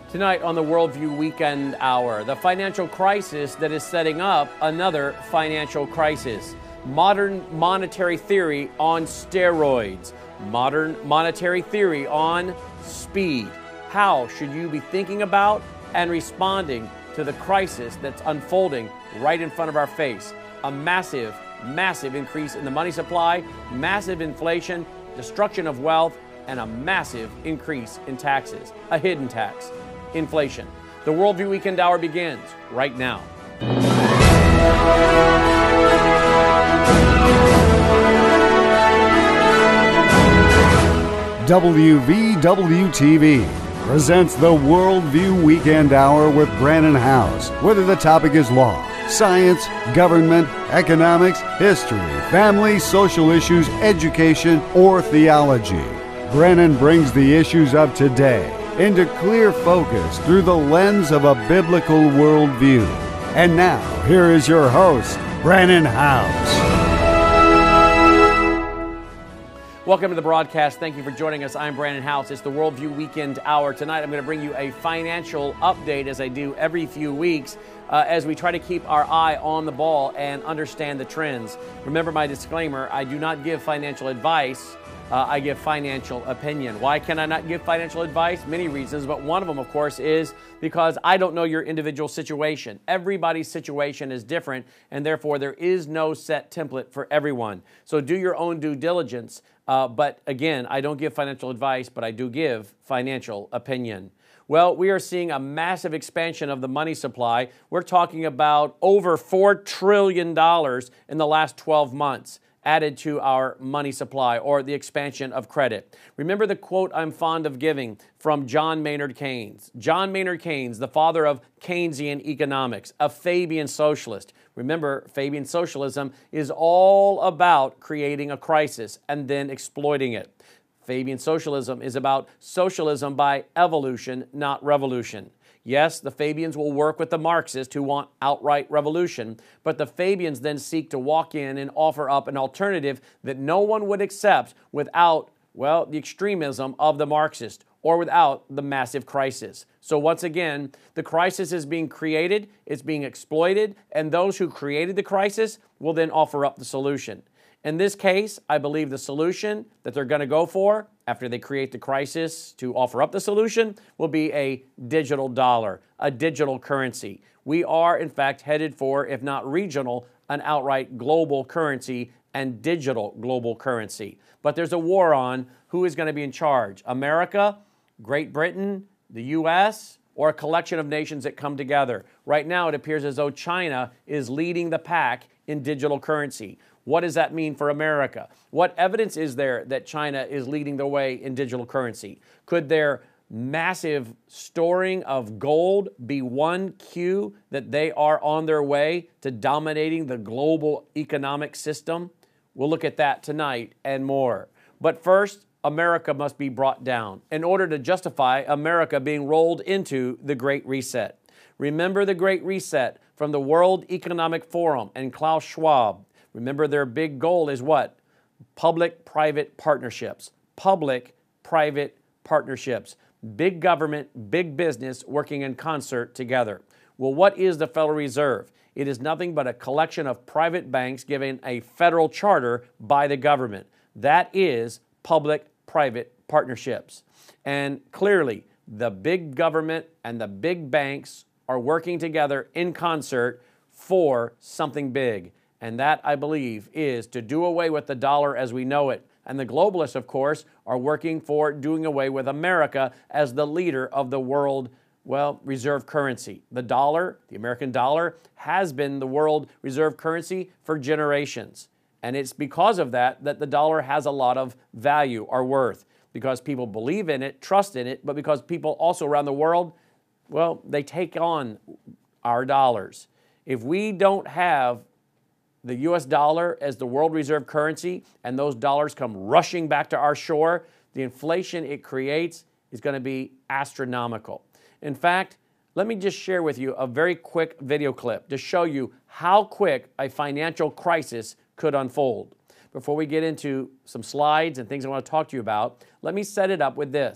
Tonight on the Worldview Weekend Hour, the financial crisis that is setting up another financial crisis. Modern monetary theory on steroids. Modern monetary theory on speed. How should you be thinking about and responding to the crisis that's unfolding right in front of our face? A massive increase in the money supply, massive inflation, destruction of wealth, and a massive increase in taxes. A hidden tax. Inflation. The Worldview Weekend Hour begins right now. WVWTV presents the Worldview Weekend Hour with Brannon Howse. Whether the topic is law, science, government, economics, history, family, social issues, education, or theology, Brannon brings the issues of today into clear focus through the lens of a biblical worldview. And now, here is your host, Brannon Howse. Welcome to the broadcast. Thank you for joining us. I'm Brannon Howse. It's the Worldview Weekend Hour. Tonight, I'm going to bring you a financial update, as I do every few weeks, as we try to keep our eye on the ball and understand the trends. Remember my disclaimer, I do not give financial advice. I give financial opinion. Why can I not give financial advice? Many reasons, but one of them, of course, is because I don't know your individual situation. Everybody's situation is different, and therefore there is no set template for everyone. So do your own due diligence. But again, I don't give financial advice, but I do give financial opinion. Well, we are seeing a massive expansion of the money supply. We're talking about over $4 trillion in the last 12 months. Added to our money supply, or the expansion of credit. Remember the quote I'm fond of giving from John Maynard Keynes. John Maynard Keynes, the father of Keynesian economics, a Fabian socialist. Remember, Fabian socialism is all about creating a crisis and then exploiting it. Fabian socialism is about socialism by evolution, not revolution. Yes, the Fabians will work with the Marxists who want outright revolution, but the Fabians then seek to walk in and offer up an alternative that no one would accept without, well, the extremism of the Marxist or without the massive crisis. So once again, the crisis is being created, it's being exploited, and those who created the crisis will then offer up the solution. In this case, I believe the solution that they're going to go for after they create the crisis to offer up the solution will be a digital dollar, a digital currency. We are, in fact, headed for, if not regional, an outright global currency and digital global currency. But there's a war on who is going to be in charge. America, Great Britain, the U.S., or a collection of nations that come together. Right now, it appears as though China is leading the pack in digital currency. What does that mean for America? What evidence is there that China is leading the way in digital currency? Could their massive storing of gold be one cue that they are on their way to dominating the global economic system? We'll look at that tonight and more. But first, America must be brought down in order to justify America being rolled into the Great Reset. Remember the Great Reset from the World Economic Forum and Klaus Schwab. Remember, their big goal is what? Public-private partnerships. Public-private partnerships. Big government, big business working in concert together. Well, what is the Federal Reserve? It is nothing but a collection of private banks given a federal charter by the government. That is public-private partnerships. And clearly, the big government and the big banks are working together in concert for something big. And that, I believe, is to do away with the dollar as we know it. And the globalists, of course, are working for doing away with America as the leader of the world, well, reserve currency. The dollar, the American dollar, has been the world reserve currency for generations. And it's because of that that the dollar has a lot of value or worth. Because people believe in it, trust in it, but because people also around the world, well, they take on our dollars. If we don't have the U.S. dollar as the world reserve currency, and those dollars come rushing back to our shore, the inflation it creates is going to be astronomical. In fact, let me just share with you a very quick video clip to show you how quick a financial crisis could unfold. Before we get into some slides and things I want to talk to you about, let me set it up with this.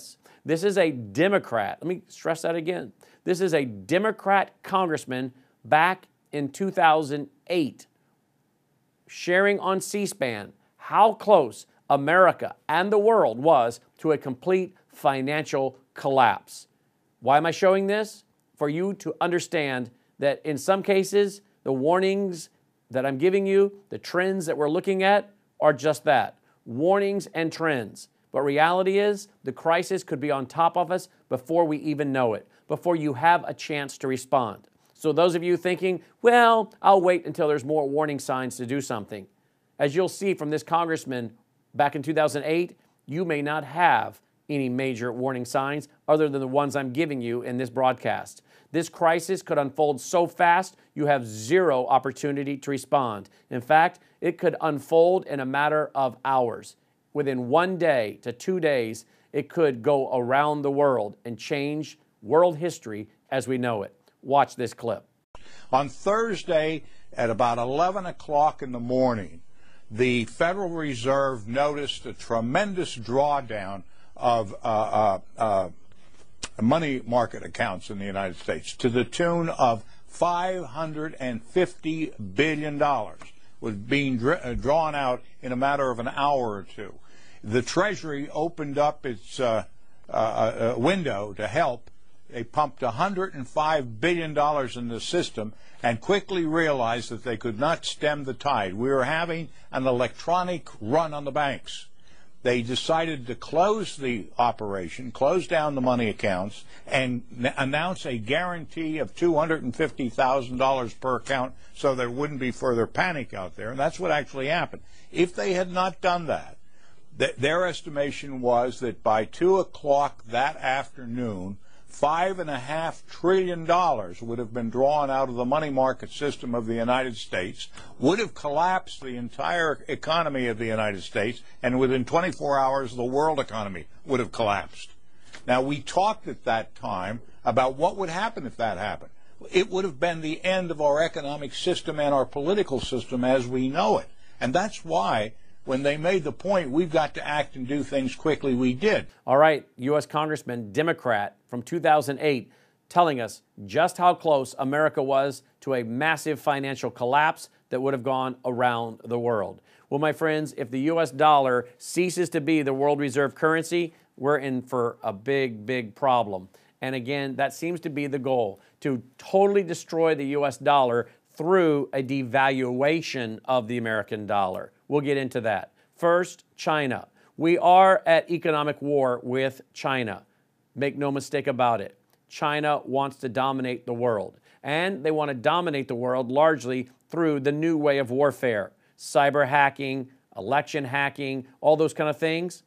This is a Democrat. Let me stress that again. This is a Democrat congressman back in 2008 sharing on C-SPAN how close America and the world was to a complete financial collapse. Why am I showing this? For you to understand that in some cases, the warnings that I'm giving you, the trends that we're looking at are just that, warnings and trends. But reality is the crisis could be on top of us before we even know it, before you have a chance to respond. So those of you thinking, well, I'll wait until there's more warning signs to do something. As you'll see from this congressman back in 2008, you may not have any major warning signs other than the ones I'm giving you in this broadcast. This crisis could unfold so fast, you have zero opportunity to respond. In fact, it could unfold in a matter of hours. Within 1 day to 2 days, it could go around the world and change world history as we know it. Watch this clip. On Thursday at about 11 o'clock in the morning, the Federal Reserve noticed a tremendous drawdown of money market accounts in the United States to the tune of $550 billion was being drawn out in a matter of an hour or two. The Treasury opened up its window to help. They pumped $105 billion in the system and quickly realized that they could not stem the tide. We were having an electronic run on the banks. They decided to close the operation, close down the money accounts, and announce a guarantee of $250,000 per account so there wouldn't be further panic out there. And that's what actually happened. If they had not done that, their estimation was that by 2 o'clock that afternoon, $5.5 trillion would have been drawn out of the money market system of the United States, would have collapsed the entire economy of the United States, and within 24 hours the world economy would have collapsed. Now, we talked at that time about what would happen if that happened. It would have been the end of our economic system and our political system as we know it. And that's why when they made the point, we've got to act and do things quickly, we did. All right, U.S. Congressman, Democrat from 2008, telling us just how close America was to a massive financial collapse that would have gone around the world. Well, my friends, if the U.S. dollar ceases to be the world reserve currency, we're in for a big, big problem. And again, that seems to be the goal, to totally destroy the U.S. dollar through a devaluation of the American dollar. We'll get into that. First, China. We are at economic war with China. Make no mistake about it. China wants to dominate the world. And they want to dominate the world largely through the new way of warfare. Cyber hacking, election hacking, all those kind of things.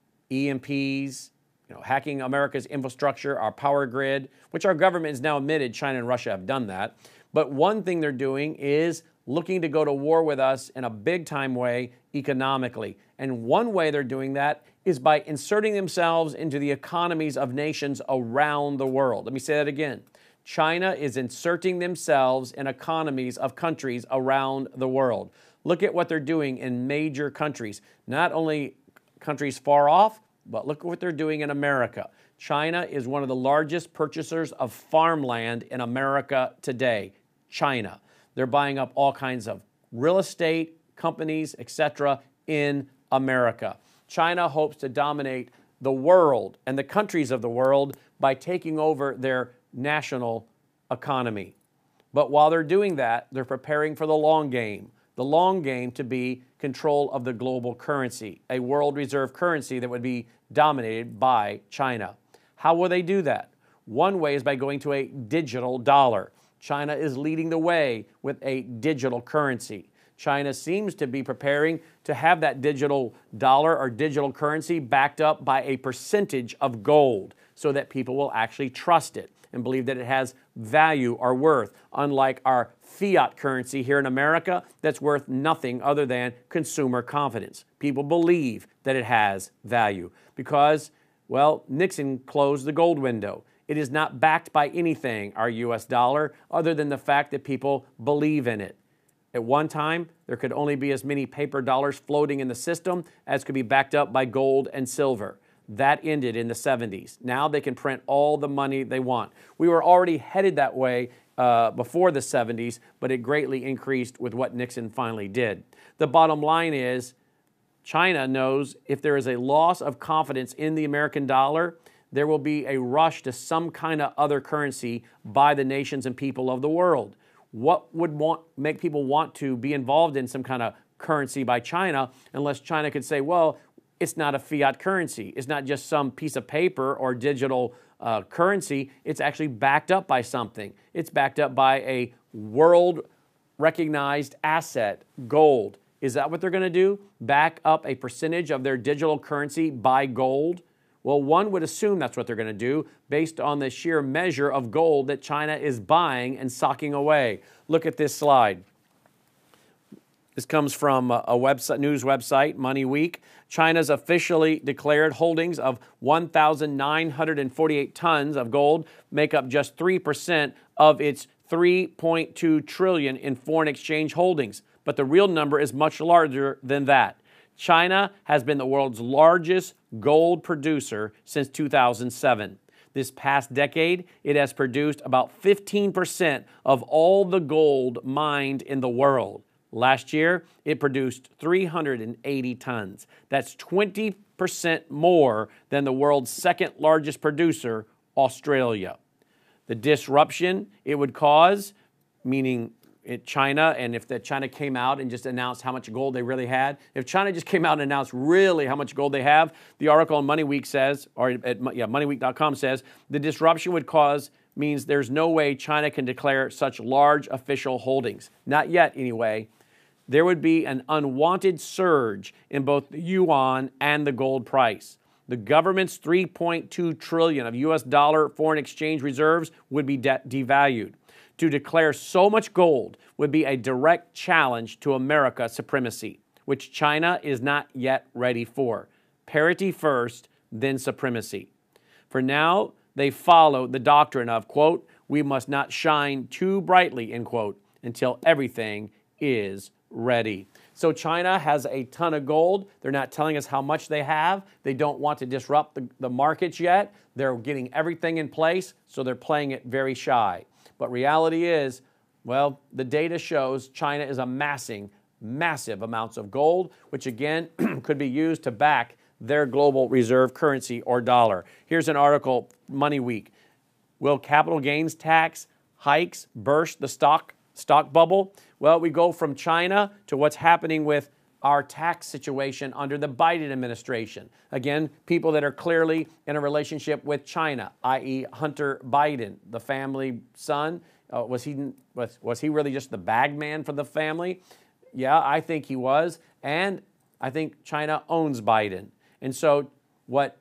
EMPs, hacking America's infrastructure, our power grid, which our government has now admitted China and Russia have done that. But one thing they're doing is looking to go to war with us in a big-time way economically. And one way they're doing that is by inserting themselves into the economies of nations around the world. Let me say that again. China is inserting themselves in economies of countries around the world. Look at what they're doing in major countries, not only countries far off, but look at what they're doing in America. China is one of the largest purchasers of farmland in America today. China. They're buying up all kinds of real estate, companies, etc. in America. China hopes to dominate the world and the countries of the world by taking over their national economy. But while they're doing that, they're preparing for the long game to be control of the global currency, a world reserve currency that would be dominated by China. How will they do that? One way is by going to a digital dollar. China is leading the way with a digital currency. China seems to be preparing to have that digital dollar or digital currency backed up by a percentage of gold so that people will actually trust it and believe that it has value or worth, unlike our fiat currency here in America that's worth nothing other than consumer confidence. People believe that it has value because, well, Nixon closed the gold window. It is not backed by anything, our U.S. dollar, other than the fact that people believe in it. At one time, there could only be as many paper dollars floating in the system as could be backed up by gold and silver. That ended in the 70s. Now they can print all the money they want. We were already headed that way before the 70s, but it greatly increased with what Nixon finally did. The bottom line is China knows if there is a loss of confidence in the American dollar, there will be a rush to some kind of other currency by the nations and people of the world. What would make people want to be involved in some kind of currency by China unless China could say, well, it's not a fiat currency. It's not just some piece of paper or digital currency. It's actually backed up by something. It's backed up by a world-recognized asset, gold. Is that what they're going to do? Back up a percentage of their digital currency by gold? Well, one would assume that's what they're going to do based on the sheer measure of gold that China is buying and socking away. Look at this slide. This comes from a news website, Money Week. China's officially declared holdings of 1,948 tons of gold make up just 3% of its 3.2 trillion in foreign exchange holdings. But the real number is much larger than that. China has been the world's largest gold producer since 2007. This past decade, it has produced about 15% of all the gold mined in the world. Last year, it produced 380 tons. That's 20% more than the world's second largest producer, Australia. The disruption it would cause, meaning China, and if China came out and just announced how much gold they really had, if China just came out and announced really how much gold they have, the article on Money Week says, or at moneyweek.com says, the disruption would cause means there's no way China can declare such large official holdings. Not yet, anyway. There would be an unwanted surge in both the yuan and the gold price. The government's $3.2 trillion of U.S. dollar foreign exchange reserves would be devalued. To declare so much gold would be a direct challenge to America's supremacy, which China is not yet ready for. Parity first, then supremacy. For now, they follow the doctrine of, quote, we must not shine too brightly, end quote, until everything is ready. So China has a ton of gold. They're not telling us how much they have. They don't want to disrupt the markets yet. They're getting everything in place, so they're playing it very shy. But reality is, well, the data shows China is amassing massive amounts of gold, which again could be used to back their global reserve currency or dollar. Here's an article, Money Week. Will capital gains tax hikes burst the stock bubble? Well, we go from China to what's happening with our tax situation under the Biden administration. Again, people that are clearly in a relationship with China, i.e. Hunter Biden, the family son. Was he really just the bag man for the family? Yeah, I think he was. And I think China owns Biden. And so what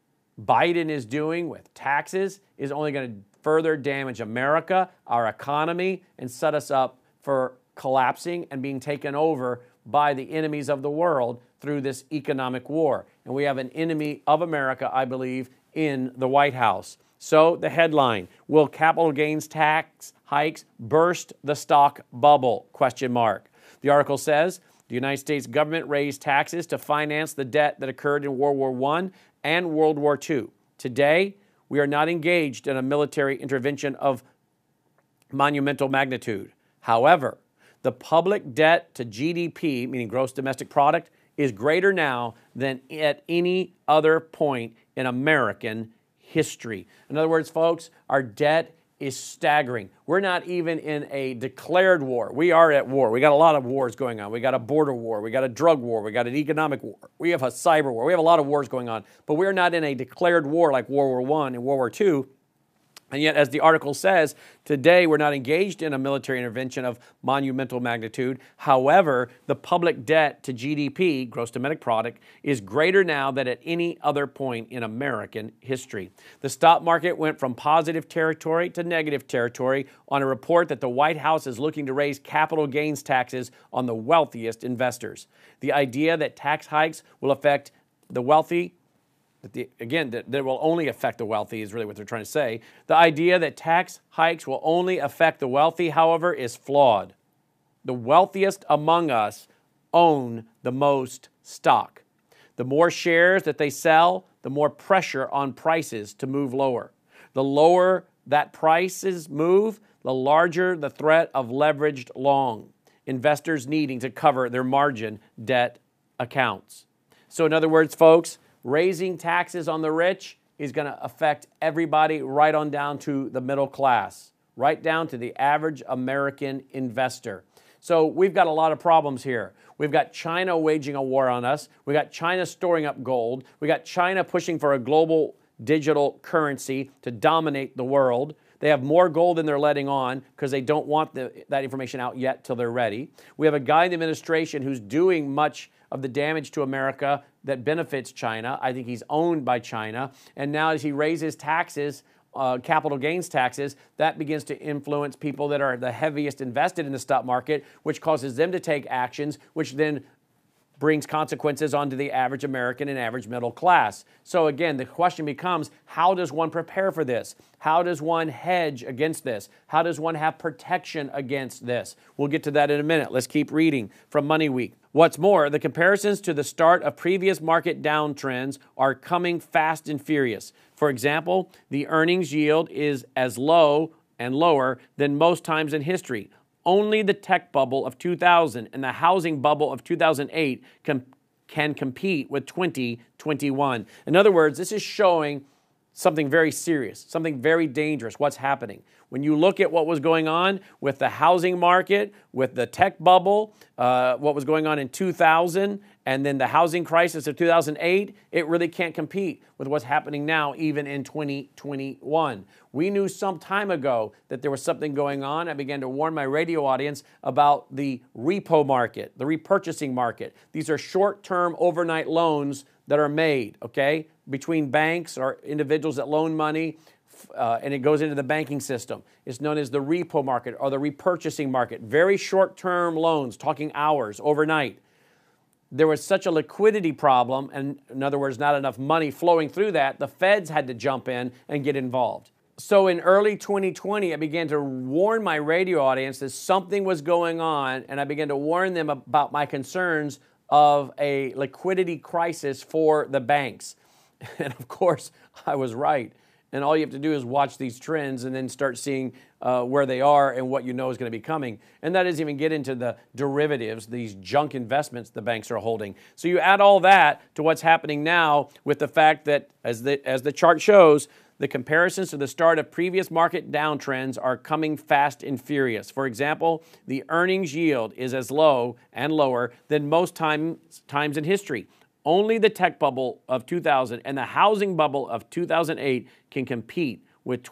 Biden is doing with taxes is only going to further damage America, our economy, and set us up for collapsing and being taken over by the enemies of the world through this economic war. And we have an enemy of America, I believe, in the White House. So the headline, will capital gains tax hikes burst the stock bubble? Question mark. The article says the United States government raised taxes to finance the debt that occurred in World War I and World War II. Today, we are not engaged in a military intervention of monumental magnitude. However, the public debt to GDP, meaning gross domestic product, is greater now than at any other point in American history. In other words, folks, our debt is staggering. We're not even in a declared war. We are at war. We got a lot of wars going on. We got a border war. We got a drug war. We got an economic war. We have a cyber war. We have a lot of wars going on. But we're not in a declared war like World War I and World War II. And yet, as the article says, today we're not engaged in a military intervention of monumental magnitude. However, the public debt to GDP, gross domestic product, is greater now than at any other point in American history. The stock market went from positive territory to negative territory on a report that the White House is looking to raise capital gains taxes on the wealthiest investors. The idea that tax hikes will affect the wealthy that will only affect the wealthy is really what they're trying to say. The idea that tax hikes will only affect the wealthy, however, is flawed. The wealthiest among us own the most stock. The more shares that they sell, the more pressure on prices to move lower. The lower that prices move, the larger the threat of leveraged long, investors needing to cover their margin debt accounts. So in other words, folks, raising taxes on the rich is going to affect everybody right on down to the middle class, right down to the average American investor. So we've got a lot of problems here. We've got China waging a war on us. We've got China storing up gold. We've got China pushing for a global digital currency to dominate the world. They have more gold than they're letting on because they don't want that information out yet till they're ready. We have a guy in the administration who's doing much of the damage to America that benefits China. I think he's owned by China. And now as he raises taxes, capital gains taxes, that begins to influence people that are the heaviest invested in the stock market, which causes them to take actions, which then brings consequences onto the average American and average middle class. So again, the question becomes, how does one prepare for this? How does one hedge against this? How does one have protection against this? We'll get to that in a minute. Let's keep reading from Money Week. What's more, the comparisons to the start of previous market downtrends are coming fast and furious. For example, the earnings yield is as low and lower than most times in history. Only the tech bubble of 2000 and the housing bubble of 2008 can compete with 2021. In other words, this is showing something very serious, something very dangerous, what's happening. When you look at what was going on with the housing market, with the tech bubble, what was going on in 2000, and then the housing crisis of 2008, it really can't compete with what's happening now, even in 2021. We knew some time ago that there was something going on. I began to warn my radio audience about the repo market, the repurchasing market. These are short-term overnight loans that are made, okay, between banks or individuals that loan money, and it goes into the banking system. It's known as the repo market or the repurchasing market. Very short-term loans, talking hours, overnight. There was such a liquidity problem, and in other words, not enough money flowing through that, the feds had to jump in and get involved. So in early 2020, I began to warn my radio audience that something was going on, and I began to warn them about my concerns of a liquidity crisis for the banks. And of course, I was right. And all you have to do is watch these trends and then start seeing where they are and what you know is going to be coming. And that doesn't even get into the derivatives, these junk investments the banks are holding. So you add all that to what's happening now with the fact that, as the chart shows, the comparisons to the start of previous market downtrends are coming fast and furious. For example, the earnings yield is as low and lower than most times in history. Only the tech bubble of 2000 and the housing bubble of 2008 can compete with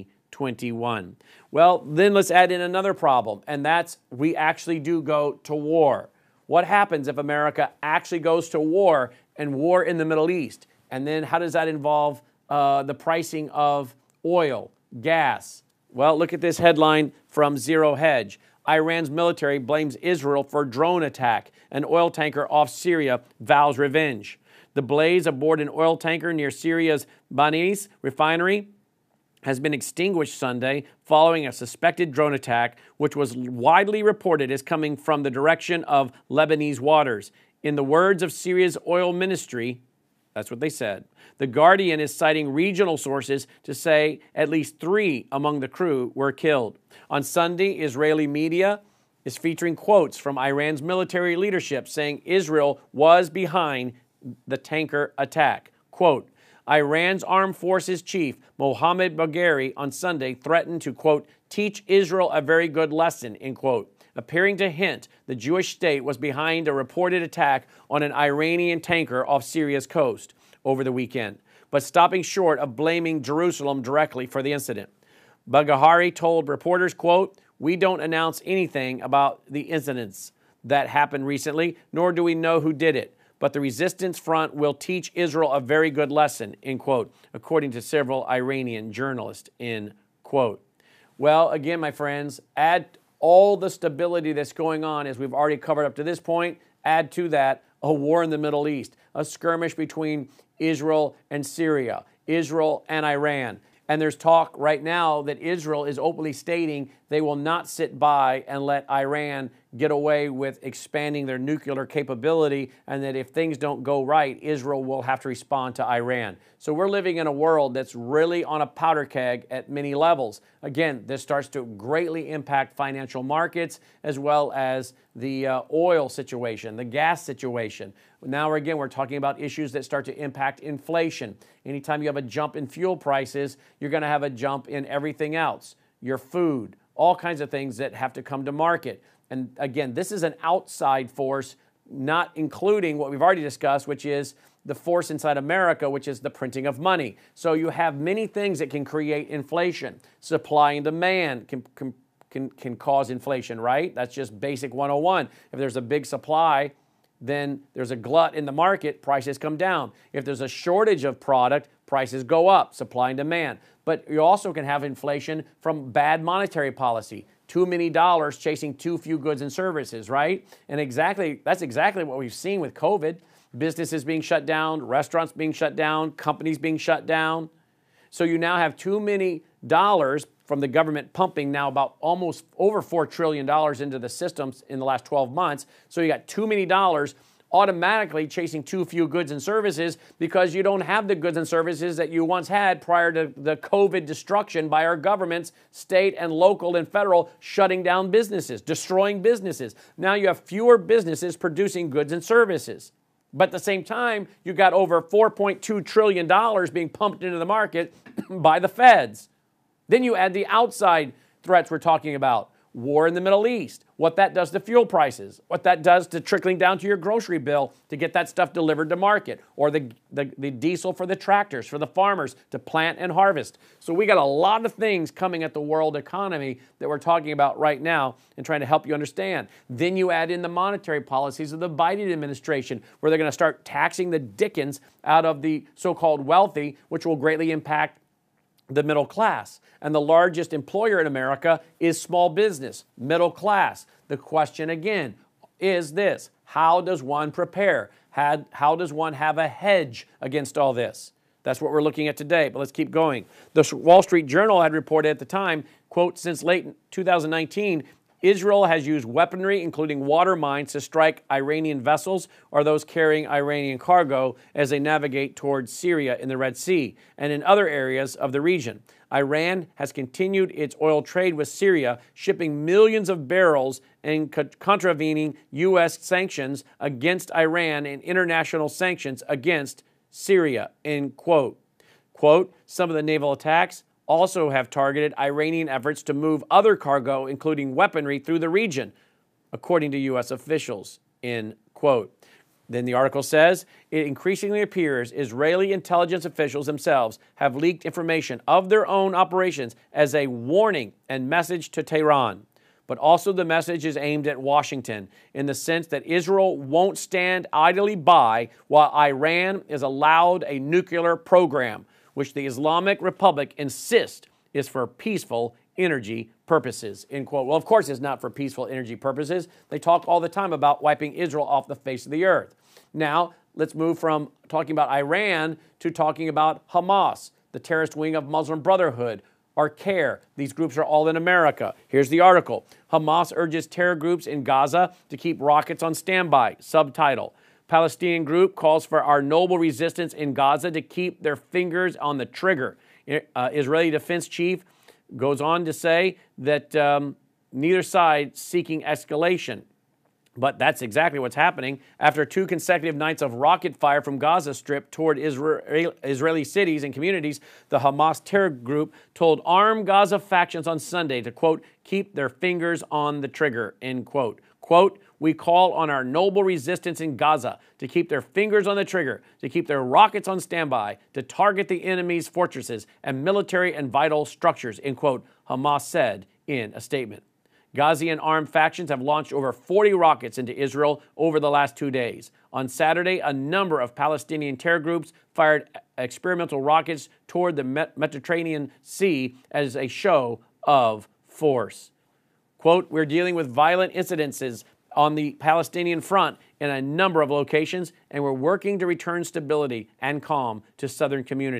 2021. Well, then let's add in another problem, and that's we actually do go to war. What happens if America actually goes to war and war in the Middle East? And then how does that involve the pricing of oil, gas? Well, look at this headline from Zero Hedge. Iran's military blames Israel for drone attack. An oil tanker off Syria vows revenge. The blaze aboard an oil tanker near Syria's Banis refinery has been extinguished Sunday following a suspected drone attack, which was widely reported as coming from the direction of Lebanese waters. In the words of Syria's oil ministry, that's what they said. The Guardian is citing regional sources to say at least 3 among the crew were killed. On Sunday, Israeli media is featuring quotes from Iran's military leadership saying Israel was behind the tanker attack. Quote, Iran's armed forces chief, Mohammad Bagheri, on Sunday threatened to, quote, teach Israel a very good lesson, end quote, appearing to hint the Jewish state was behind a reported attack on an Iranian tanker off Syria's coast over the weekend, but stopping short of blaming Jerusalem directly for the incident. Bagheri told reporters, quote, we don't announce anything about the incidents that happened recently, nor do we know who did it. But the resistance front will teach Israel a very good lesson, end quote, according to several Iranian journalists, end quote. Well, again, my friends, add all the stability that's going on, as we've already covered up to this point, add to that a war in the Middle East, a skirmish between Israel and Syria, Israel and Iran. And there's talk right now that Israel is openly stating they will not sit by and let Iran get away with expanding their nuclear capability, and that if things don't go right, Israel will have to respond to Iran. So we're living in a world that's really on a powder keg at many levels. Again, this starts to greatly impact financial markets as well as the oil situation, the gas situation. Now, again, we're talking about issues that start to impact inflation. Anytime you have a jump in fuel prices, you're going to have a jump in everything else, your food, all kinds of things that have to come to market. And again, this is an outside force, not including what we've already discussed, which is the force inside America, which is the printing of money. So you have many things that can create inflation. Supply and demand can cause inflation, right? That's just basic 101. If there's a big supply, then there's a glut in the market, prices come down. If there's a shortage of product, prices go up, supply and demand. But you also can have inflation from bad monetary policy. Too many dollars chasing too few goods and services, right? And that's exactly what we've seen with COVID. Businesses being shut down, restaurants being shut down, companies being shut down. So you now have too many dollars from the government pumping now about almost over $4 trillion into the systems in the last 12 months. So you got too many dollars automatically chasing too few goods and services because you don't have the goods and services that you once had prior to the COVID destruction by our governments, state and local and federal, shutting down businesses, destroying businesses. Now you have fewer businesses producing goods and services. But at the same time, you got over $4.2 trillion being pumped into the market by the feds. Then you add the outside threats we're talking about. War in the Middle East, what that does to fuel prices, what that does to trickling down to your grocery bill to get that stuff delivered to market, or the diesel for the tractors, for the farmers to plant and harvest. So we got a lot of things coming at the world economy that we're talking about right now and trying to help you understand. Then you add in the monetary policies of the Biden administration, where they're going to start taxing the dickens out of the so-called wealthy, which will greatly impact the middle class. And the largest employer in America is small business, middle class. The question again is this: how does one prepare? How does one have a hedge against all this? That's what we're looking at today, but let's keep going. The Wall Street Journal had reported at the time, quote, since late 2019, Israel has used weaponry, including water mines, to strike Iranian vessels or those carrying Iranian cargo as they navigate towards Syria in the Red Sea and in other areas of the region. Iran has continued its oil trade with Syria, shipping millions of barrels and contravening U.S. sanctions against Iran and international sanctions against Syria, end quote. Quote, some of the naval attacks also have targeted Iranian efforts to move other cargo, including weaponry, through the region, according to U.S. officials, end quote. Then the article says, it increasingly appears Israeli intelligence officials themselves have leaked information of their own operations as a warning and message to Tehran. But also the message is aimed at Washington in the sense that Israel won't stand idly by while Iran is allowed a nuclear program, which the Islamic Republic insists is for peaceful energy purposes, end quote. Well, of course it's not for peaceful energy purposes. They talk all the time about wiping Israel off the face of the earth. Now, let's move from talking about Iran to talking about Hamas, the terrorist wing of Muslim Brotherhood, or CARE. These groups are all in America. Here's the article. Hamas urges terror groups in Gaza to keep rockets on standby. Subtitle. Palestinian group calls for our noble resistance in Gaza to keep their fingers on the trigger. Israeli defense chief goes on to say that neither side seeking escalation. But that's exactly what's happening. After 2 consecutive nights of rocket fire from Gaza Strip toward Israeli cities and communities, the Hamas terror group told armed Gaza factions on Sunday to, quote, keep their fingers on the trigger, end quote. Quote, we call on our noble resistance in Gaza to keep their fingers on the trigger, to keep their rockets on standby, to target the enemy's fortresses and military and vital structures, end quote, Hamas said in a statement. Ghazian armed factions have launched over 40 rockets into Israel over the last 2 days. On Saturday, a number of Palestinian terror groups fired experimental rockets toward the Mediterranean Sea as a show of force. Quote, we're dealing with violent incidences on the Palestinian front in a number of locations, and we're working to return stability and calm to southern communities.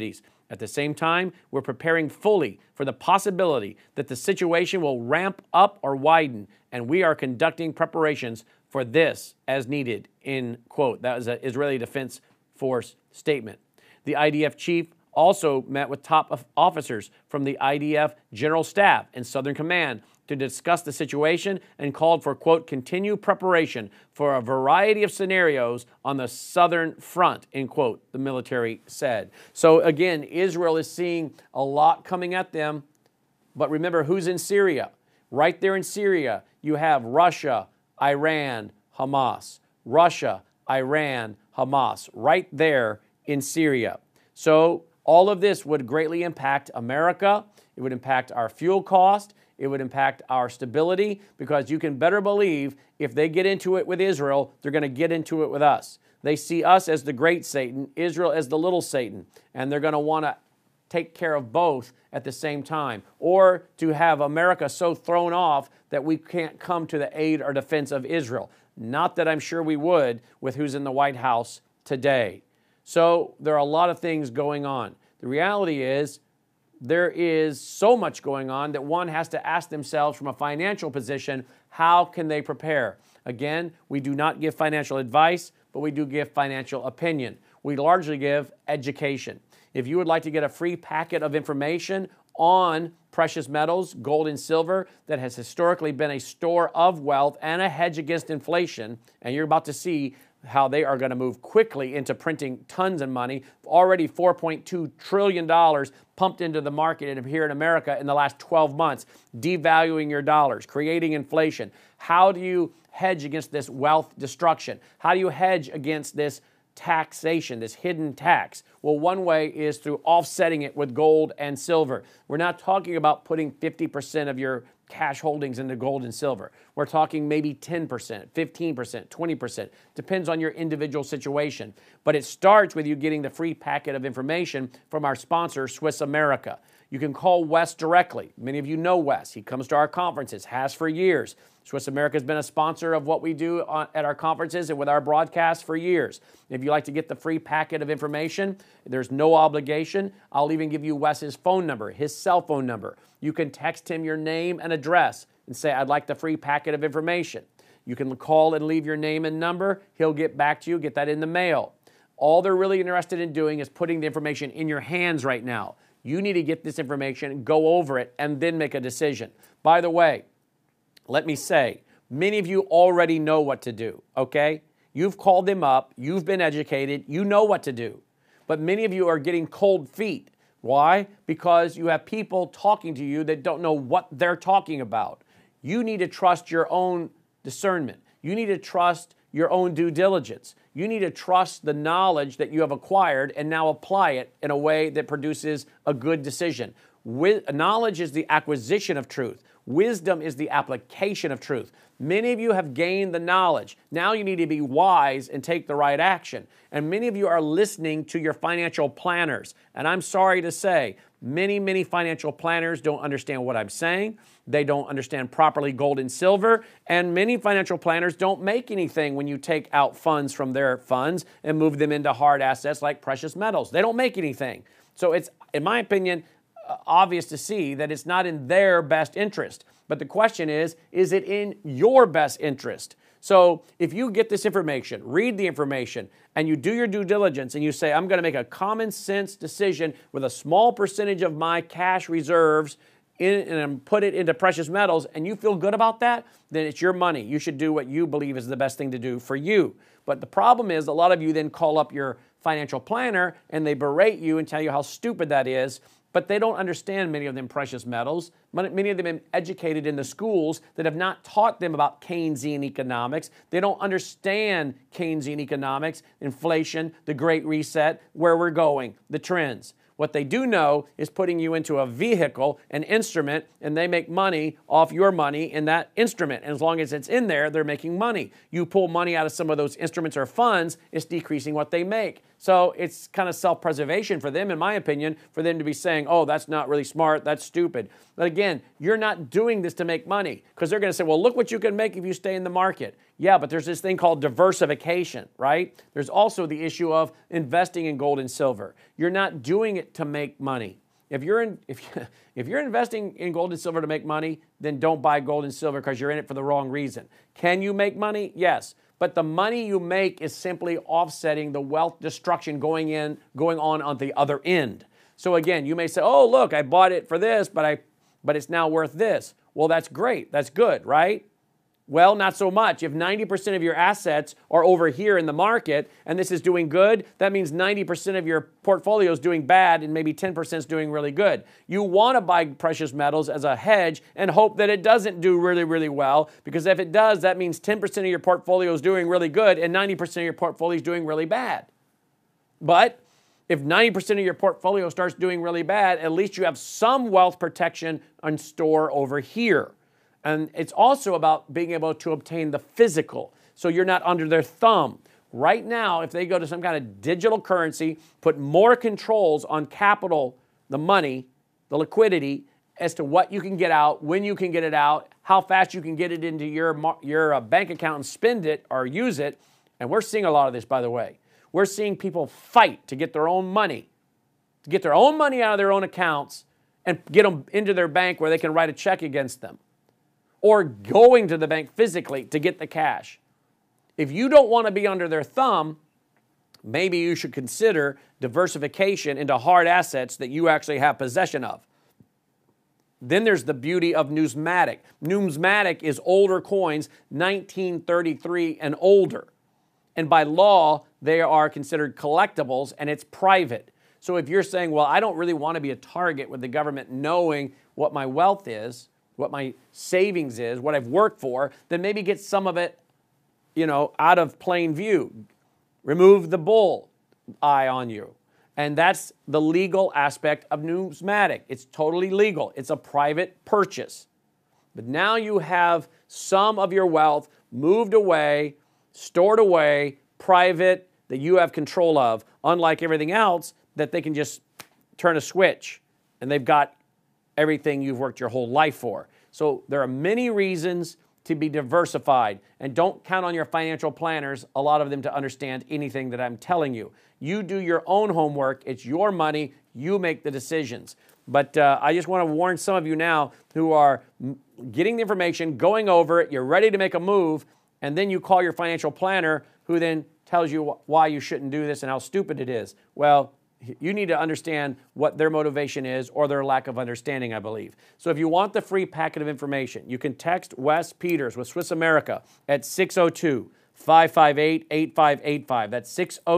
At the same time, we're preparing fully for the possibility that the situation will ramp up or widen, and we are conducting preparations for this as needed, end quote. That was an Israeli Defense Force statement. The IDF chief also met with top officers from the IDF General Staff and Southern Command to discuss the situation and called for, quote, continued preparation for a variety of scenarios on the southern front, end quote, the military said. So again, Israel is seeing a lot coming at them, but remember who's in Syria. Right there in Syria, you have Russia, Iran, Hamas. Russia, Iran, Hamas, right there in Syria. So all of this would greatly impact America. It would impact our fuel cost. It would impact our stability, because you can better believe if they get into it with Israel, they're going to get into it with us. They see us as the great Satan, Israel as the little Satan, and they're going to want to take care of both at the same time, or to have America so thrown off that we can't come to the aid or defense of Israel. Not that I'm sure we would with who's in the White House today. So there are a lot of things going on. The reality is there is so much going on that one has to ask themselves from a financial position, how can they prepare? Again, we do not give financial advice, but we do give financial opinion. We largely give education. If you would like to get a free packet of information on precious metals, gold and silver, that has historically been a store of wealth and a hedge against inflation, and you're about to see how they are going to move quickly into printing tons of money. Already $4.2 trillion pumped into the market here in America in the last 12 months, devaluing your dollars, creating inflation. How do you hedge against this wealth destruction? How do you hedge against this taxation, this hidden tax? Well, one way is through offsetting it with gold and silver. We're not talking about putting 50% of your cash holdings into gold and silver. We're talking maybe 10%, 15%, 20%. Depends on your individual situation. But it starts with you getting the free packet of information from our sponsor, Swiss America. You can call Wes directly. Many of you know Wes. He comes to our conferences, has for years. Swiss America has been a sponsor of what we do at our conferences and with our broadcasts for years. If you'd like to get the free packet of information, there's no obligation. I'll even give you Wes's phone number, his cell phone number. You can text him your name and address and say, I'd like the free packet of information. You can call and leave your name and number. He'll get back to you, get that in the mail. All they're really interested in doing is putting the information in your hands right now. You need to get this information, go over it, and then make a decision. By the way, let me say, many of you already know what to do, okay? You've called them up, you've been educated, you know what to do. But many of you are getting cold feet. Why? Because you have people talking to you that don't know what they're talking about. You need to trust your own discernment. You need to trust your own due diligence. You need to trust the knowledge that you have acquired and now apply it in a way that produces a good decision. Knowledge is the acquisition of truth. Wisdom is the application of truth. Many of you have gained the knowledge. Now you need to be wise and take the right action. And many of you are listening to your financial planners. And I'm sorry to say, many financial planners don't understand what I'm saying. They don't understand properly gold and silver. And many financial planners don't make anything when you take out funds from their funds and move them into hard assets like precious metals. They don't make anything. So it's, in my opinion, obvious to see that it's not in their best interest. But the question is it in your best interest? So if you get this information, read the information, and you do your due diligence and you say, I'm going to make a common sense decision with a small percentage of my cash reserves and put it into precious metals, and you feel good about that, then it's your money. You should do what you believe is the best thing to do for you. But the problem is a lot of you then call up your financial planner and they berate you and tell you how stupid that is. But they don't understand many of them precious metals. Many of them are educated in the schools that have not taught them about Keynesian economics. They don't understand Keynesian economics, inflation, the Great Reset, where we're going, the trends. What they do know is putting you into a vehicle, an instrument, and they make money off your money in that instrument. And as long as it's in there, they're making money. You pull money out of some of those instruments or funds, it's decreasing what they make. So it's kind of self-preservation for them, in my opinion, for them to be saying, oh, that's not really smart, that's stupid. But again, you're not doing this to make money, because they're going to say, well, look what you can make if you stay in the market. Yeah, but there's this thing called diversification, right? There's also the issue of investing in gold and silver. You're not doing it to make money. If you're investing in gold and silver to make money, then don't buy gold and silver because you're in it for the wrong reason. Can you make money? Yes. But the money you make is simply offsetting the wealth destruction going on the other end. So again, you may say, oh, look, I bought it for this, but it's now worth this. Well, that's great. That's good, right? Well, not so much. If 90% of your assets are over here in the market and this is doing good, that means 90% of your portfolio is doing bad and maybe 10% is doing really good. You want to buy precious metals as a hedge and hope that it doesn't do really, really well, because if it does, that means 10% of your portfolio is doing really good and 90% of your portfolio is doing really bad. But if 90% of your portfolio starts doing really bad, at least you have some wealth protection on store over here. And it's also about being able to obtain the physical, so you're not under their thumb. Right now, if they go to some kind of digital currency, put more controls on capital, the money, the liquidity, as to what you can get out, when you can get it out, how fast you can get it into your bank account and spend it or use it. And we're seeing a lot of this, by the way. We're seeing people fight to get their own money, out of their own accounts and get them into their bank where they can write a check against them, or going to the bank physically to get the cash. If you don't want to be under their thumb, maybe you should consider diversification into hard assets that you actually have possession of. Then there's the beauty of numismatic. Numismatic is older coins, 1933 and older. And by law, they are considered collectibles, and it's private. So if you're saying, well, I don't really want to be a target with the government knowing what my wealth is, what my savings is, what I've worked for, then maybe get some of it, out of plain view. Remove the bull eye on you. And that's the legal aspect of numismatic. It's totally legal. It's a private purchase. But now you have some of your wealth moved away, stored away, private, that you have control of, unlike everything else that they can just turn a switch and they've got everything you've worked your whole life for. So there are many reasons to be diversified, and don't count on your financial planners, a lot of them, to understand anything that I'm telling you. You do your own homework. It's your money. You make the decisions. But I just want to warn some of you now who are getting the information, going over it, you're ready to make a move, and then you call your financial planner, who then tells you why you shouldn't do this and how stupid it is. Well, you need to understand what their motivation is, or their lack of understanding, I believe. So if you want the free packet of information, you can text Wes Peters with Swiss America at 602-558-8585. That's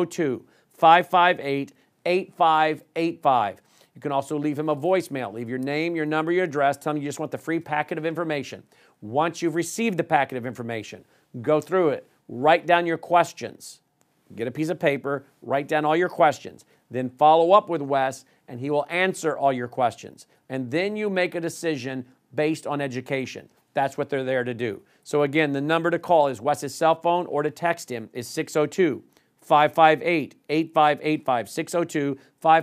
602-558-8585. You can also leave him a voicemail. Leave your name, your number, your address. Tell him you just want the free packet of information. Once you've received the packet of information, go through it. Write down your questions. Get a piece of paper, write down all your questions. Then follow up with Wes, and he will answer all your questions. And then you make a decision based on education. That's what they're there to do. So again, the number to call is Wes's cell phone, or to text him is 602-558-8585.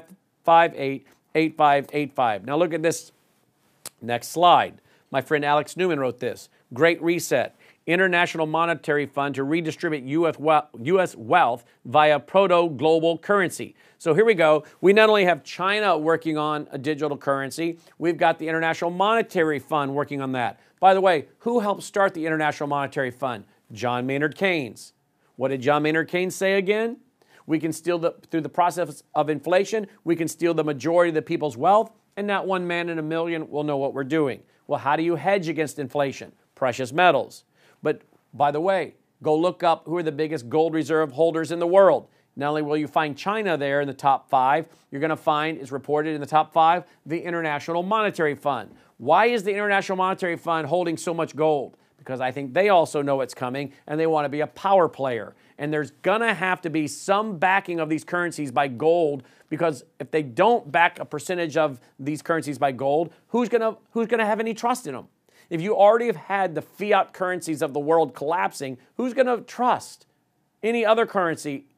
602-558-8585. Now look at this next slide. My friend Alex Newman wrote this. Great Reset. International Monetary Fund to redistribute U.S. wealth via proto-global currency. So here we go. We not only have China working on a digital currency, we've got the International Monetary Fund working on that. By the way, who helped start the International Monetary Fund? John Maynard Keynes. What did John Maynard Keynes say again? We can steal through the process of inflation, we can steal the majority of the people's wealth, and not one man in a million will know what we're doing. Well, how do you hedge against inflation? Precious metals. But by the way, go look up who are the biggest gold reserve holders in the world. Not only will you find China there in the top 5, you're going to find, is reported in the top 5, the International Monetary Fund. Why is the International Monetary Fund holding so much gold? Because I think they also know it's coming and they want to be a power player. And there's going to have to be some backing of these currencies by gold, because if they don't back a percentage of these currencies by gold, who's going to have any trust in them? If you already have had the fiat currencies of the world collapsing, who's going to trust any other currency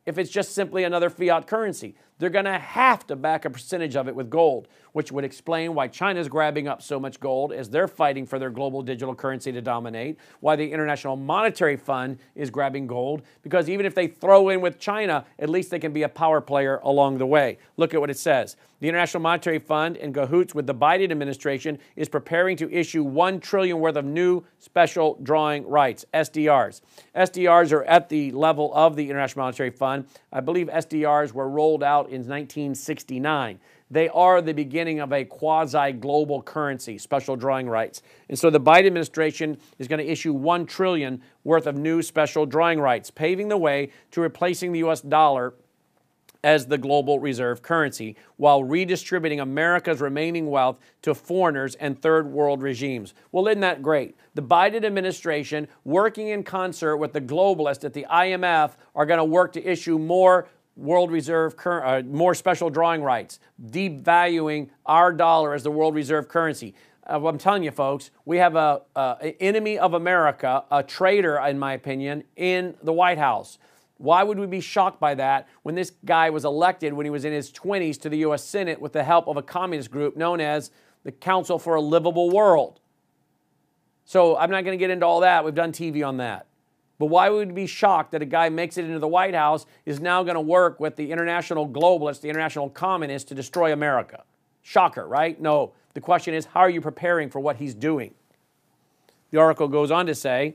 if it's just simply another fiat currency. They're going to have to back a percentage of it with gold, which would explain why China's grabbing up so much gold as they're fighting for their global digital currency to dominate, why the International Monetary Fund is grabbing gold, because even if they throw in with China, at least they can be a power player along the way. Look at what it says. The International Monetary Fund, in cahoots with the Biden administration, is preparing to issue $1 trillion worth of new special drawing rights, SDRs. SDRs are at the level of the International Monetary Fund. I believe SDRs were rolled out in 1969. They are the beginning of a quasi-global currency, special drawing rights. And so the Biden administration is going to issue $1 trillion worth of new special drawing rights, paving the way to replacing the U.S. dollar as the global reserve currency, while redistributing America's remaining wealth to foreigners and third world regimes. Well, isn't that great? The Biden administration, working in concert with the globalists at the IMF, are going to work to issue more world reserve, more special drawing rights, devaluing our dollar as the world reserve currency. I'm telling you, folks, we have an enemy of America, a traitor, in my opinion, in the White House. Why would we be shocked by that when this guy was elected when he was in his 20s to the U.S. Senate with the help of a communist group known as the Council for a Livable World? So I'm not going to get into all that. We've done TV on that. But why would we be shocked that a guy makes it into the White House, is now going to work with the international globalists, the international communists, to destroy America? Shocker, right? No. The question is, how are you preparing for what he's doing? The article goes on to say,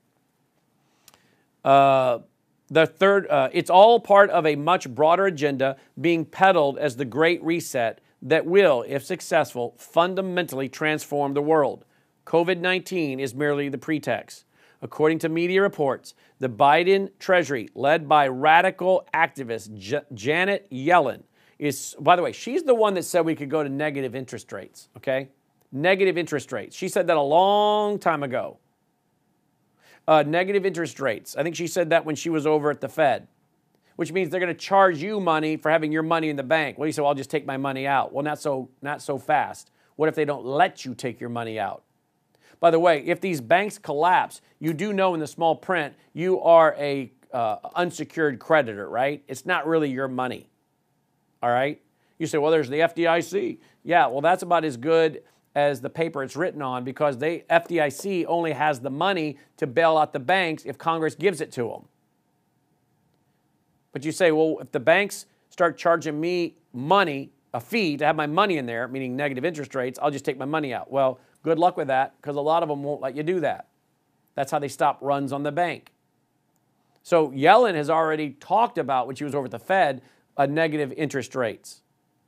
it's all part of a much broader agenda being peddled as the Great Reset that will, if successful, fundamentally transform the world. COVID-19 is merely the pretext. According to media reports, the Biden Treasury, led by radical activist Janet Yellen, is, by the way, she's the one that said we could go to negative interest rates, okay? Negative interest rates. She said that a long time ago. Negative interest rates. I think she said that when she was over at the Fed, which means they're going to charge you money for having your money in the bank. Well, you say, well, I'll just take my money out. Well, not so fast. What if they don't let you take your money out? By the way, if these banks collapse, you do know in the small print you are a unsecured creditor, right? It's not really your money, all right? You say, well, there's the FDIC. Yeah, well, that's about as good as the paper it's written on, because FDIC only has the money to bail out the banks if Congress gives it to them. But you say, well, if the banks start charging me money, a fee to have my money in there, meaning negative interest rates, I'll just take my money out. Well, good luck with that, because a lot of them won't let you do that. That's how they stop runs on the bank. So Yellen has already talked about, when she was over at the Fed, negative interest rates.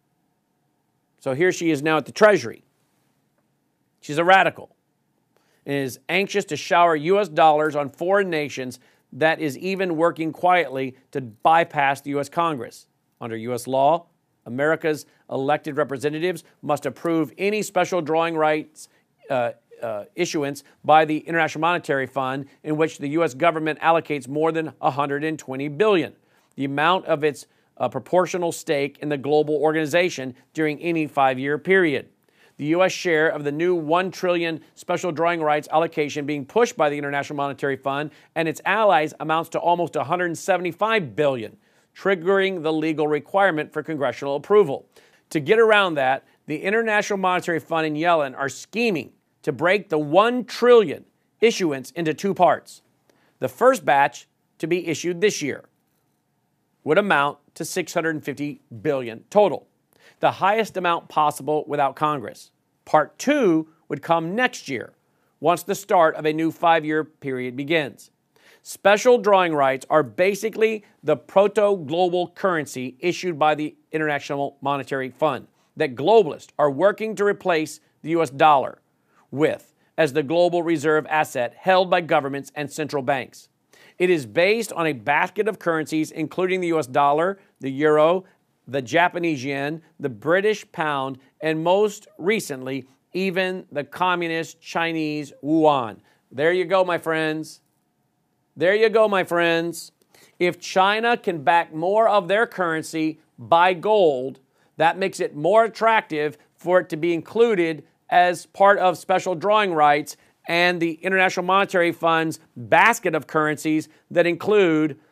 So here she is now at the Treasury. She's a radical and is anxious to shower U.S. dollars on foreign nations, that is even working quietly to bypass the U.S. Congress. Under U.S. law, America's elected representatives must approve any special drawing rights issuance by the International Monetary Fund in which the U.S. government allocates more than $120 billion, the amount of its proportional stake in the global organization during any 5-year period. The U.S. share of the new $1 trillion special drawing rights allocation being pushed by the International Monetary Fund and its allies amounts to almost $175 billion, triggering the legal requirement for congressional approval. To get around that, the International Monetary Fund and Yellen are scheming to break the $1 trillion issuance into two parts. The first batch, to be issued this year, would amount to $650 billion total, the highest amount possible without Congress. Part 2 would come next year, once the start of a new 5-year period begins. Special drawing rights are basically the proto-global currency issued by the International Monetary Fund that globalists are working to replace the U.S. dollar with as the global reserve asset held by governments and central banks. It is based on a basket of currencies, including the U.S. dollar, the euro, the Japanese yen, the British pound, and most recently, even the communist Chinese yuan. There you go, my friends. There you go, my friends. If China can back more of their currency by gold, that makes it more attractive for it to be included as part of special drawing rights and the International Monetary Fund's basket of currencies that include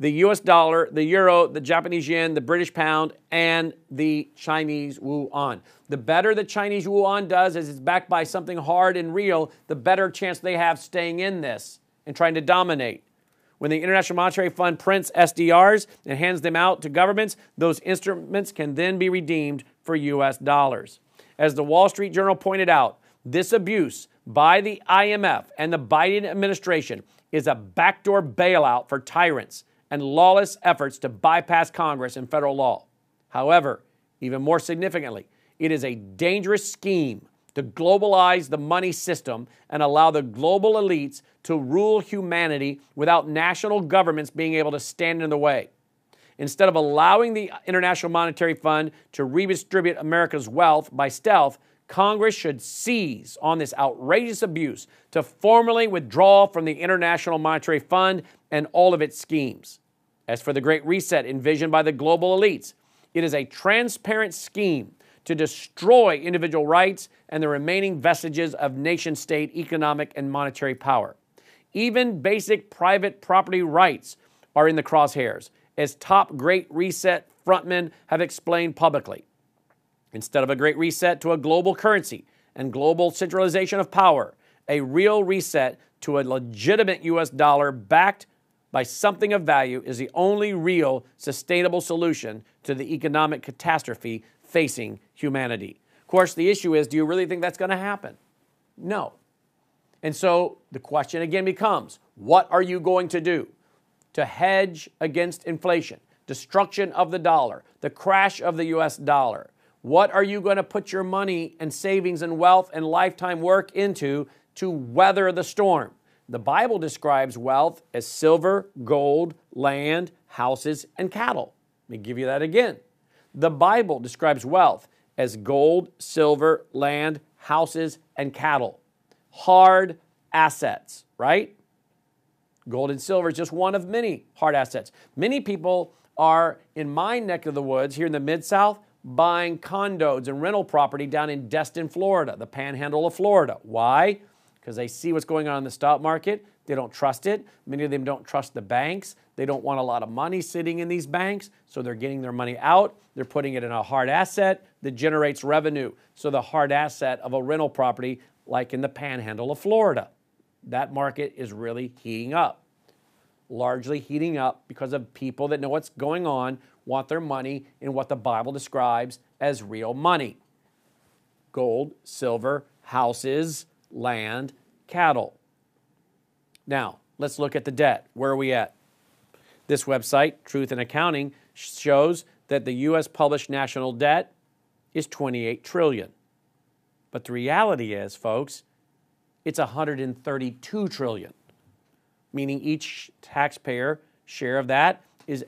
the US dollar, the euro, the Japanese yen, the British pound, and the Chinese yuan. The better the Chinese yuan does, as it's backed by something hard and real, the better chance they have staying in this and trying to dominate. When the International Monetary Fund prints SDRs and hands them out to governments, those instruments can then be redeemed for US dollars. As the Wall Street Journal pointed out, this abuse by the IMF and the Biden administration is a backdoor bailout for tyrants and lawless efforts to bypass Congress and federal law. However, even more significantly, it is a dangerous scheme to globalize the money system and allow the global elites to rule humanity without national governments being able to stand in the way. Instead of allowing the International Monetary Fund to redistribute America's wealth by stealth, Congress should seize on this outrageous abuse to formally withdraw from the International Monetary Fund and all of its schemes. As for the Great Reset envisioned by the global elites, it is a transparent scheme to destroy individual rights and the remaining vestiges of nation-state economic and monetary power. Even basic private property rights are in the crosshairs, as top Great Reset frontmen have explained publicly. Instead of a Great Reset to a global currency and global centralization of power, a real reset to a legitimate U.S. dollar backed by something of value is the only real sustainable solution to the economic catastrophe facing humanity. Of course, the issue is, do you really think that's going to happen? No. And so the question again becomes, what are you going to do to hedge against inflation, destruction of the dollar, the crash of the U.S. dollar? What are you going to put your money and savings and wealth and lifetime work into to weather the storm? The Bible describes wealth as silver, gold, land, houses, and cattle. Let me give you that again. The Bible describes wealth as gold, silver, land, houses, and cattle. Hard assets, right? Gold and silver is just one of many hard assets. Many people are, in my neck of the woods here in the Mid-South, buying condos and rental property down in Destin, Florida, the panhandle of Florida. Why? Because they see what's going on in the stock market. They don't trust it. Many of them don't trust the banks. They don't want a lot of money sitting in these banks, so they're getting their money out. They're putting it in a hard asset that generates revenue. So the hard asset of a rental property, like in the panhandle of Florida, that market is really heating up. Largely heating up because of people that know what's going on, want their money in what the Bible describes as real money. Gold, silver, houses, land, cattle. Now, let's look at the debt. Where are we at? This website, Truth in Accounting, shows that the U.S. published national debt is $28 trillion. But the reality is, folks, it's $132 trillion, meaning each taxpayer share of that is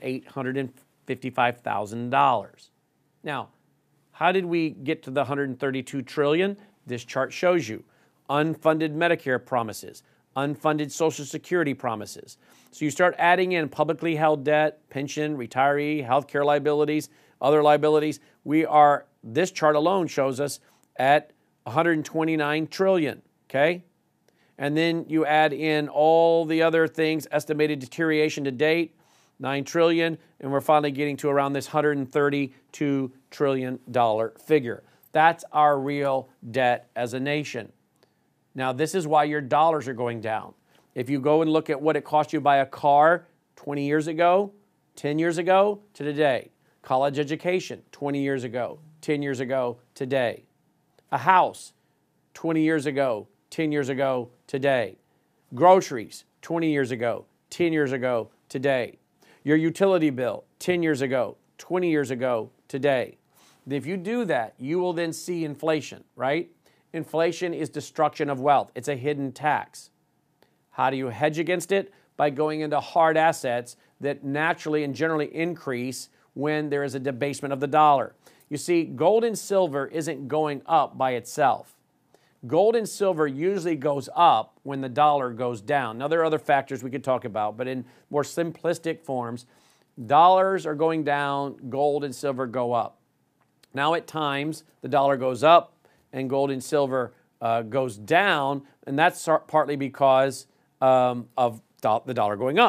$855,000. Now, how did we get to the $132 trillion? This chart shows you unfunded Medicare promises, unfunded Social Security promises. So you start adding in publicly held debt, pension, retiree, healthcare liabilities, other liabilities. This chart alone shows us at $129 trillion, okay? And then you add in all the other things, estimated deterioration to date, $9 trillion, and we're finally getting to around this $132 trillion figure. That's our real debt as a nation. Now, this is why your dollars are going down. If you go and look at what it cost you to buy a car 20 years ago, 10 years ago to today, college education 20 years ago, 10 years ago, today, a house 20 years ago, 10 years ago, today, groceries 20 years ago, 10 years ago, today, your utility bill 10 years ago, 20 years ago, today. If you do that, you will then see inflation, right? Inflation is destruction of wealth. It's a hidden tax. How do you hedge against it? By going into hard assets that naturally and generally increase when there is a debasement of the dollar. You see, gold and silver isn't going up by itself. Gold and silver usually goes up when the dollar goes down. Now, there are other factors we could talk about, but in more simplistic forms, dollars are going down, gold and silver go up. Now, at times, the dollar goes up and gold and silver goes down, and that's partly because of the dollar going up.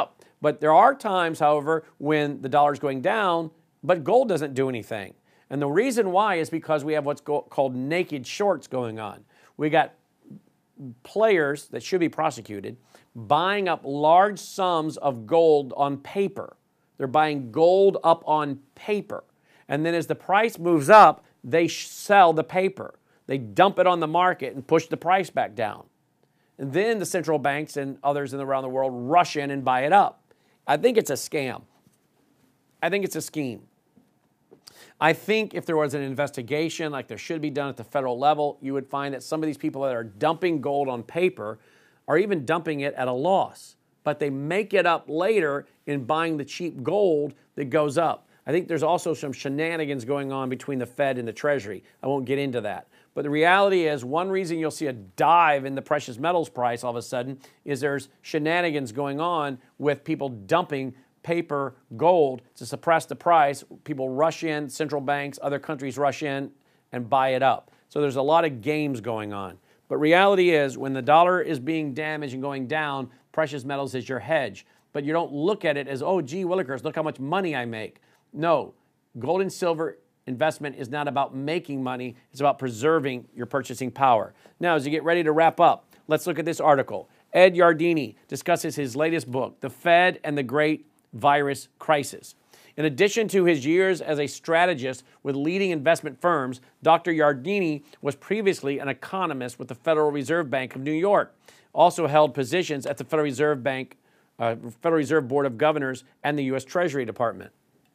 But there are times, however, when the dollar's going down, but gold doesn't do anything. And the reason why is because we have what's called naked shorts going on. We got players that should be prosecuted buying up large sums of gold on paper. They're buying gold up on paper. And then as the price moves up, they sell the paper. They dump it on the market and push the price back down. And then the central banks and others around the world rush in and buy it up. I think it's a scam. I think it's a scheme. I think if there was an investigation like there should be done at the federal level, you would find that some of these people that are dumping gold on paper are even dumping it at a loss. But they make it up later in buying the cheap gold that goes up. I think there's also some shenanigans going on between the Fed and the Treasury. I won't get into that. But the reality is one reason you'll see a dive in the precious metals price all of a sudden is there's shenanigans going on with people dumping paper gold to suppress the price. People rush in, central banks, other countries rush in and buy it up. So there's a lot of games going on. But reality is when the dollar is being damaged and going down, precious metals is your hedge. But you don't look at it as, oh, gee willikers, look how much money I make. No, gold and silver investment is not about making money. It's about preserving your purchasing power. Now, as you get ready to wrap up, let's look at this article. Ed Yardeni discusses his latest book, The Fed and the Great Virus Crisis. In addition to his years as a strategist with leading investment firms, Dr. Yardeni was previously an economist with the Federal Reserve Bank of New York. Also held positions at the Federal Reserve Board of Governors and the U.S. Treasury Department.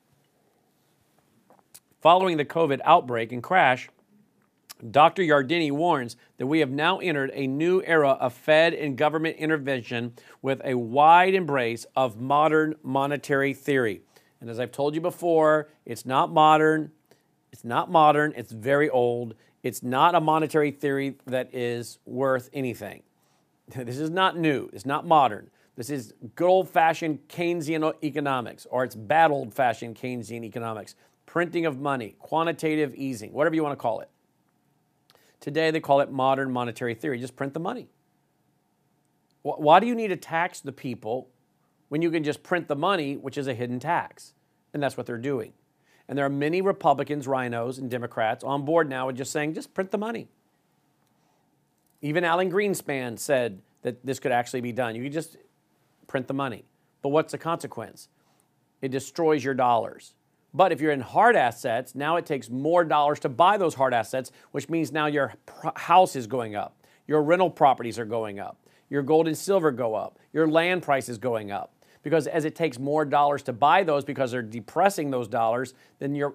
Following the COVID outbreak and crash, Dr. Yardeni warns that we have now entered a new era of Fed and government intervention with a wide embrace of modern monetary theory. And as I've told you before, it's not modern. It's very old. It's not a monetary theory that is worth anything. This is not new. It's not modern. This is good old-fashioned Keynesian economics, or it's bad old-fashioned Keynesian economics. Printing of money, quantitative easing, whatever you want to call it. Today, they call it modern monetary theory. Just print the money. Why do you need to tax the people when you can just print the money, which is a hidden tax? And that's what they're doing. And there are many Republicans, rhinos, and Democrats on board now with just saying, just print the money. Even Alan Greenspan said that this could actually be done. You could just print the money. But what's the consequence? It destroys your dollars. But if you're in hard assets, now it takes more dollars to buy those hard assets, which means now your house is going up. Your rental properties are going up. Your gold and silver go up. Your land price is going up. Because as it takes more dollars to buy those because they're depressing those dollars, then your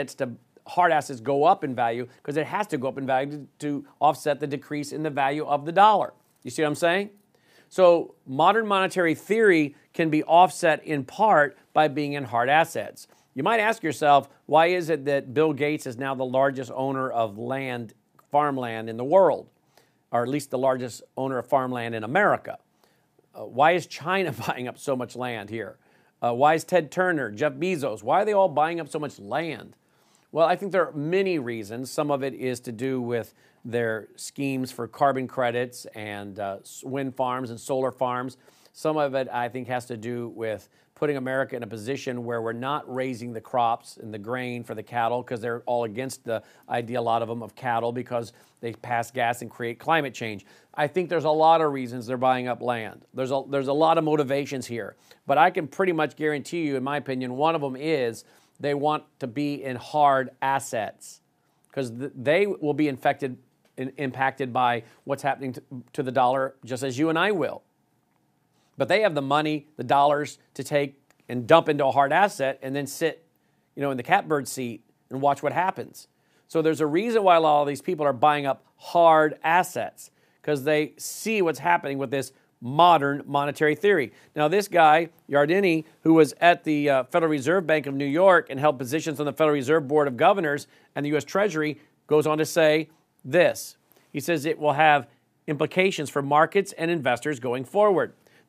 hard assets go up in value because it has to go up in value to offset the decrease in the value of the dollar. You see what I'm saying? So modern monetary theory can be offset in part by being in hard assets. You might ask yourself, why is it that Bill Gates is now the largest owner of land, farmland in the world, or at least the largest owner of farmland in America? Why is China buying up so much land here? Why is Ted Turner, Jeff Bezos, why are they all buying up so much land? Well, I think there are many reasons. Some of it is to do with their schemes for carbon credits and wind farms and solar farms. Some of it, I think, has to do with putting America in a position where we're not raising the crops and the grain for the cattle because they're all against the idea, a lot of them, of cattle because they pass gas and create climate change. I think there's a lot of reasons they're buying up land. There's a lot of motivations here. But I can pretty much guarantee you, in my opinion, one of them is they want to be in hard assets because they will be impacted by what's happening to the dollar just as you and I will. But they have the money, the dollars to take and dump into a hard asset and then sit, in the catbird seat and watch what happens. So there's a reason why a lot of these people are buying up hard assets because they see what's happening with this modern monetary theory. Now, this guy, Yardeni, who was at the Federal Reserve Bank of New York and held positions on the Federal Reserve Board of Governors and the U.S. Treasury, goes on to say this. He says it will have implications for markets and investors going forward.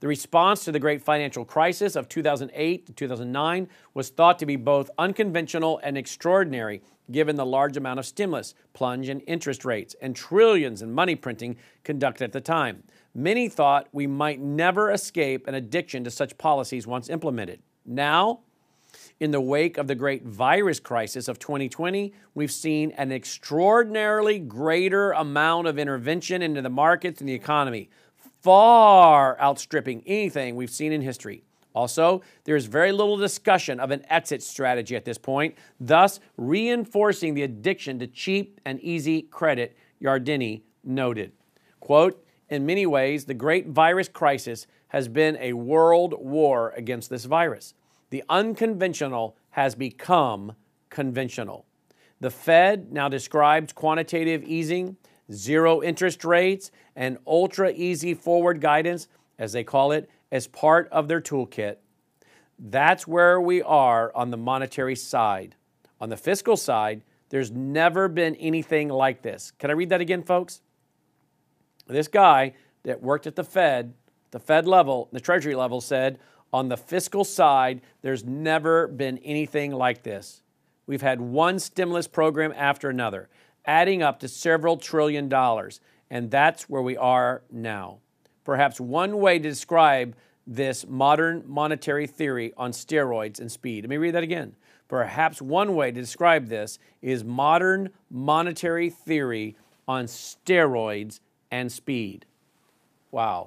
The response to the great financial crisis of 2008 to 2009 was thought to be both unconventional and extraordinary, given the large amount of stimulus, plunge in interest rates, and trillions in money printing conducted at the time. Many thought we might never escape an addiction to such policies once implemented. Now, in the wake of the great virus crisis of 2020, we've seen an extraordinarily greater amount of intervention into the markets and the economy, far outstripping anything we've seen in history. Also, there is very little discussion of an exit strategy at this point, thus reinforcing the addiction to cheap and easy credit, Yardeni noted. Quote, in many ways, the great virus crisis has been a world war against this virus. The unconventional has become conventional. The Fed now describes quantitative easing, zero interest rates, and ultra-easy forward guidance, as they call it, as part of their toolkit. That's where we are on the monetary side. On the fiscal side, there's never been anything like this. Can I read that again, folks? This guy that worked at the Fed level, the Treasury level, said, on the fiscal side, there's never been anything like this. We've had one stimulus program after another, adding up to several $1 trillion, and that's where we are now. Perhaps one way to describe this modern monetary theory on steroids and speed. Let me read that again. Perhaps one way to describe this is modern monetary theory on steroids and speed. Wow.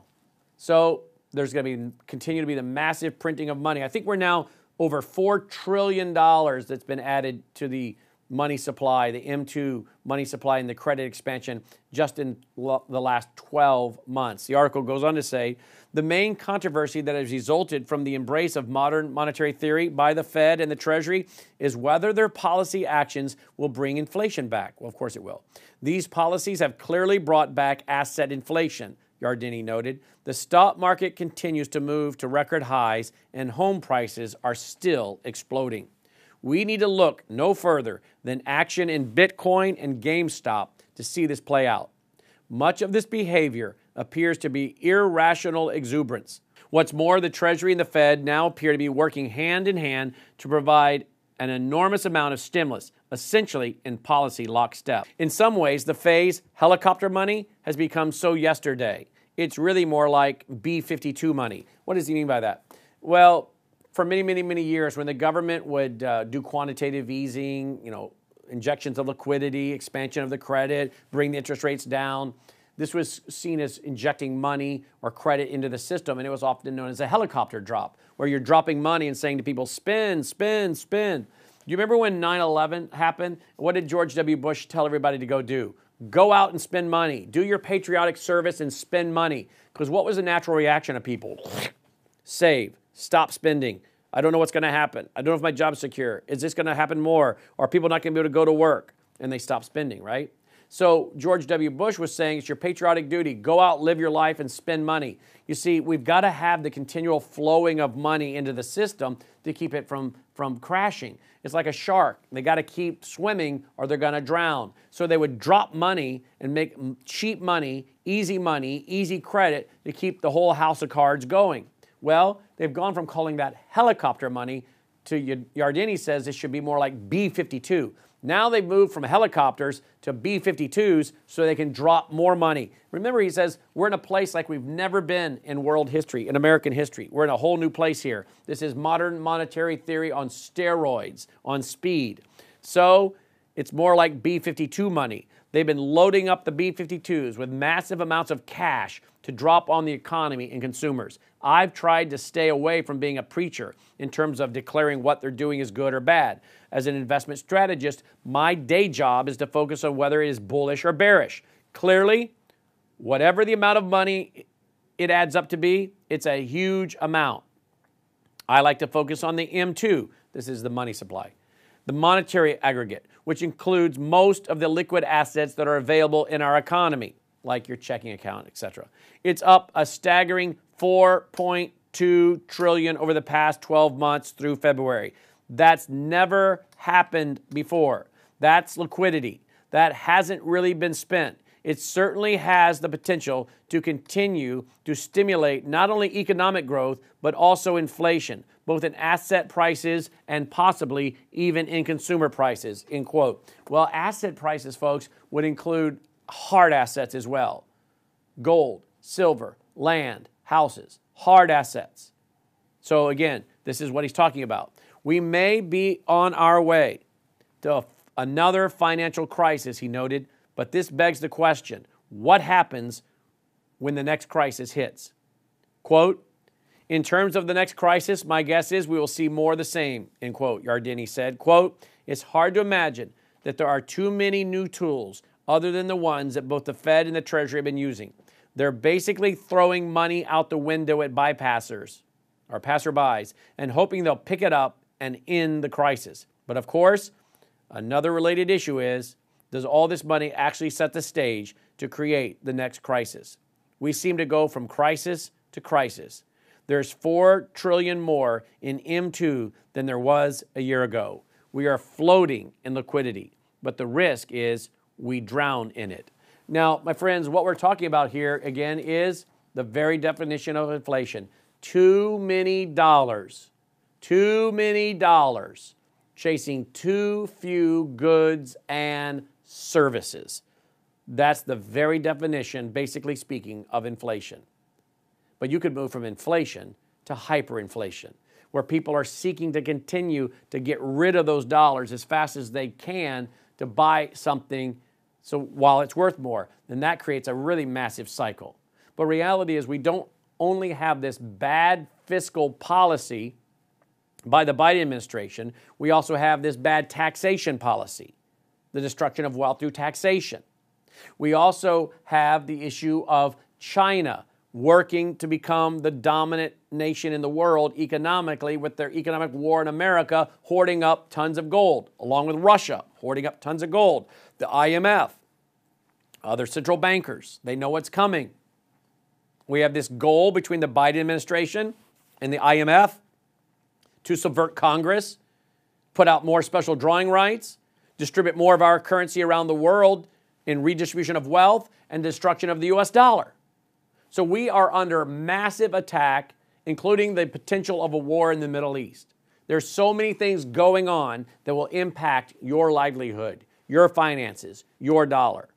So there's going to continue to be the massive printing of money. I think we're now over $4 trillion that's been added to the money supply, the M2 money supply and the credit expansion just in the last 12 months. The article goes on to say, the main controversy that has resulted from the embrace of modern monetary theory by the Fed and the Treasury is whether their policy actions will bring inflation back. Well, of course it will. These policies have clearly brought back asset inflation, Yardeni noted. The stock market continues to move to record highs and home prices are still exploding. We need to look no further than action in Bitcoin and GameStop to see this play out. Much of this behavior appears to be irrational exuberance. What's more, the Treasury and the Fed now appear to be working hand in hand to provide an enormous amount of stimulus, essentially in policy lockstep. In some ways, the phase helicopter money has become so yesterday. It's really more like B-52 money. What does he mean by that? Well, for many years, when the government would do quantitative easing, injections of liquidity, expansion of the credit, bring the interest rates down, this was seen as injecting money or credit into the system, and it was often known as a helicopter drop, where you're dropping money and saying to people, spend, spend, spend. Do you remember when 9/11 happened? What did George W. Bush tell everybody to go do? Go out and spend money. Do your patriotic service and spend money. Because what was the natural reaction of people? Save. Stop spending. I don't know what's going to happen. I don't know if my job's secure. Is this going to happen more? Are people not going to be able to go to work? And they stop spending, right? So George W. Bush was saying it's your patriotic duty. Go out, live your life, and spend money. You see, we've got to have the continual flowing of money into the system to keep it from crashing. It's like a shark. They got to keep swimming or they're going to drown. So they would drop money and make cheap money, easy credit to keep the whole house of cards going. Well, they've gone from calling that helicopter money to, Yardeni says, it should be more like B-52. Now they've moved from helicopters to B-52s so they can drop more money. Remember, he says, we're in a place like we've never been in world history, in American history. We're in a whole new place here. This is modern monetary theory on steroids, on speed. So it's more like B-52 money. They've been loading up the B-52s with massive amounts of cash to drop on the economy and consumers. I've tried to stay away from being a preacher in terms of declaring what they're doing is good or bad. As an investment strategist, my day job is to focus on whether it is bullish or bearish. Clearly, whatever the amount of money it adds up to be, it's a huge amount. I like to focus on the M2. This is the money supply. The monetary aggregate, which includes most of the liquid assets that are available in our economy, like your checking account, etc. It's up a staggering $4.2 trillion over the past 12 months through February. That's never happened before. That's liquidity. That hasn't really been spent. it certainly has the potential to continue to stimulate not only economic growth, but also inflation, both in asset prices and possibly even in consumer prices, end quote. Well, asset prices, folks, would include hard assets as well. Gold, silver, land, houses, hard assets. So again, this is what he's talking about. We may be on our way to another financial crisis, he noted, but this begs the question, what happens when the next crisis hits? Quote, in terms of the next crisis, my guess is we will see more of the same, end quote, Yardeni said. Quote, it's hard to imagine that there are too many new tools other than the ones that both the Fed and the Treasury have been using. They're basically throwing money out the window at bypassers or passerbys and hoping they'll pick it up and end the crisis. But of course, another related issue is, does all this money actually set the stage to create the next crisis? We seem to go from crisis to crisis. There's $4 trillion more in M2 than there was a year ago. We are floating in liquidity, but the risk is we drown in it. Now, my friends, what we're talking about here, again, is the very definition of inflation. Too many dollars chasing too few goods and services. That's the very definition, basically speaking, of inflation. But you could move from inflation to hyperinflation, where people are seeking to continue to get rid of those dollars as fast as they can to buy something so while it's worth more. Then that creates a really massive cycle. But reality is we don't only have this bad fiscal policy by the Biden administration, we also have this bad taxation policy, the destruction of wealth through taxation. We also have the issue of China working to become the dominant nation in the world economically with their economic war in America, hoarding up tons of gold, along with Russia hoarding up tons of gold. The IMF, other central bankers, they know what's coming. We have this goal between the Biden administration and the IMF to subvert Congress, put out more special drawing rights, distribute more of our currency around the world in redistribution of wealth and destruction of the U.S. dollar. So we are under massive attack, including the potential of a war in the Middle East. There's so many things going on that will impact your livelihood, your finances, your dollar.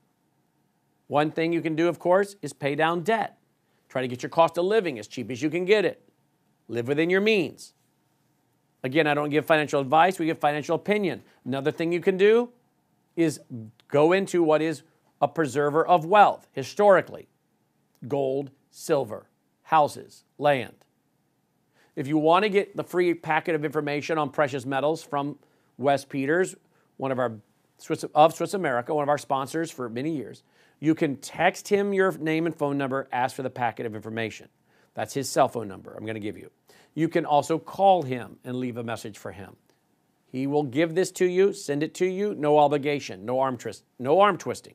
One thing you can do, of course, is pay down debt. Try to get your cost of living as cheap as you can get it. Live within your means. Again, I don't give financial advice, we give financial opinion. Another thing you can do is go into what is a preserver of wealth historically. Gold, silver, houses, land. If you want to get the free packet of information on precious metals from Wes Peters, one of our Swiss America, one of our sponsors for many years, you can text him your name and phone number, ask for the packet of information. That's his cell phone number I'm going to give you. You can also call him and leave a message for him. He will give this to you, send it to you, no obligation, no arm twisting.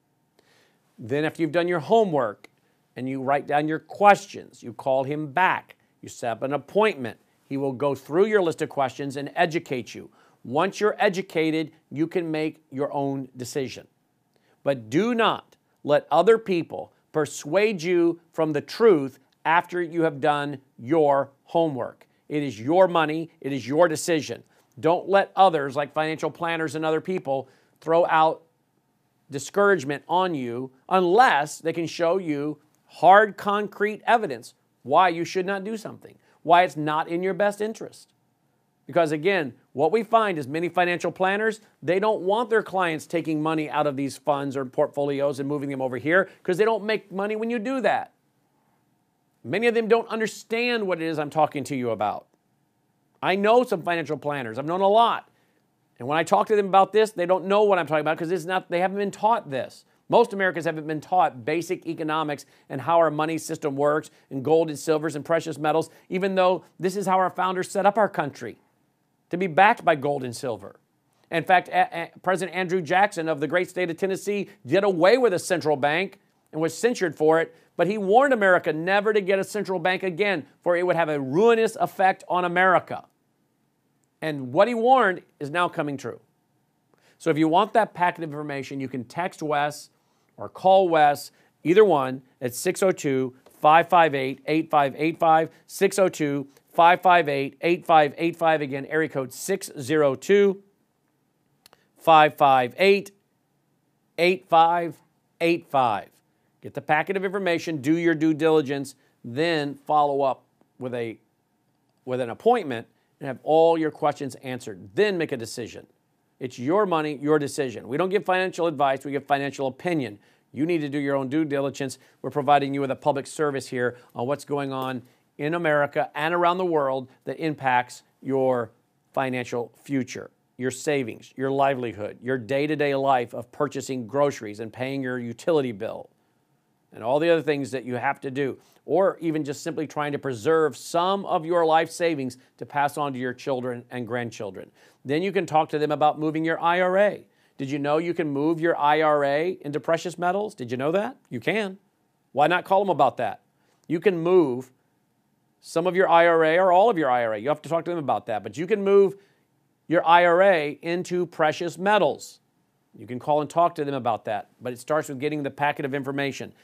Then after you've done your homework and you write down your questions, you call him back, you set up an appointment. He will go through your list of questions and educate you. Once you're educated, you can make your own decision. But do not let other people persuade you from the truth after you have done your homework. It is your money. It is your decision. Don't let others, like financial planners and other people, throw out discouragement on you unless they can show you hard, concrete evidence why you should not do something, why it's not in your best interest. Because again, what we find is many financial planners, they don't want their clients taking money out of these funds or portfolios and moving them over here because they don't make money when you do that. Many of them don't understand what it is I'm talking to you about. I know some financial planners. I've known a lot. And when I talk to them about this, they don't know what I'm talking about because they haven't been taught this. Most Americans haven't been taught basic economics and how our money system works and gold and silvers and precious metals, even though this is how our founders set up our country, to be backed by gold and silver. In fact, President Andrew Jackson of the great state of Tennessee did away with a central bank and was censured for it, but he warned America never to get a central bank again, for it would have a ruinous effect on America. And what he warned is now coming true. So if you want that packet of information, you can text Wes or call Wes, either one, at 602-558-8585, 602-558-8585. Again, area code 602-558-8585. Get the packet of information, do your due diligence, then follow up with an appointment and have all your questions answered. Then make a decision. It's your money, your decision. We don't give financial advice, we give financial opinion. You need to do your own due diligence. We're providing you with a public service here on what's going on in America and around the world that impacts your financial future, your savings, your livelihood, your day-to-day life of purchasing groceries and paying your utility bill, and all the other things that you have to do, or even just simply trying to preserve some of your life savings to pass on to your children and grandchildren. Then you can talk to them about moving your IRA. Did you know you can move your IRA into precious metals? Did you know that? You can. Why not call them about that? You can move some of your IRA or all of your IRA. You have to talk to them about that. But you can move your IRA into precious metals. You can call and talk to them about that. But it starts with getting the packet of information.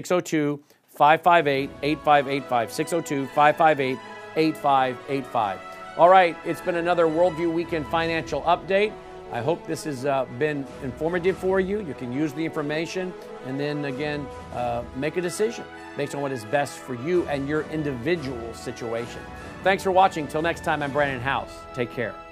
602-558-8585. 602-558-8585. All right, it's been another Worldview Weekend financial update. I hope this has been informative for you. You can use the information and then, again, make a decision based on what is best for you and your individual situation. Thanks for watching. Till next time, I'm Brandon House. Take care.